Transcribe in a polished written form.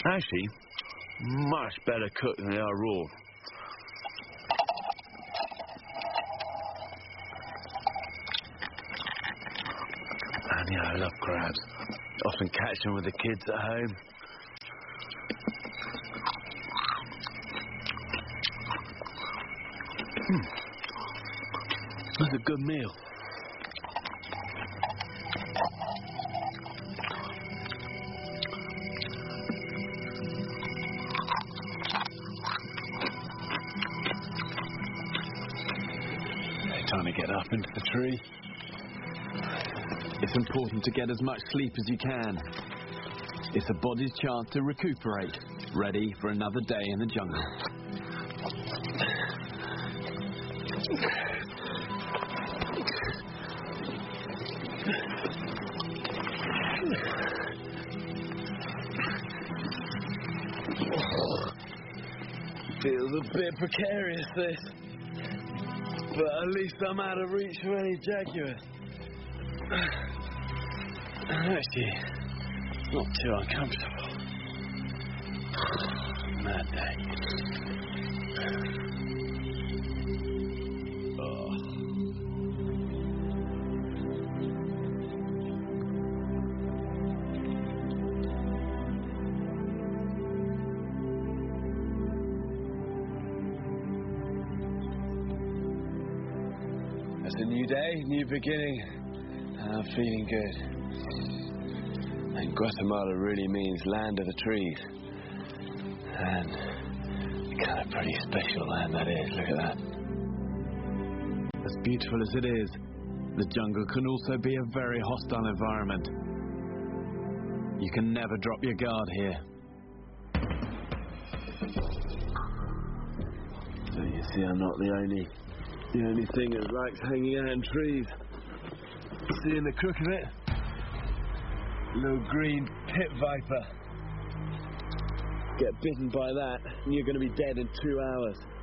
Actually, much better cooked than they are raw. And yeah, I love crabs. Often catch them with the kids at home. That's a good meal. Time to get up into the tree. It's important to get as much sleep as you can. It's the body's chance to recuperate, ready for another day in the jungle. Feels a bit precarious, this. But at least I'm out of reach for any jaguars. Actually, not too uncomfortable. Mad day. It's a new day, new beginning, and I'm feeling good. And Guatemala really means land of the trees. And kind of pretty special land that is, look at that. As beautiful as it is, the jungle can also be a very hostile environment. You can never drop your guard here. So you see, I'm not the only thing that likes hanging out in trees. Seeing the crook of it? Little green pit viper. Get bitten by that, and you're going to be dead in 2 hours.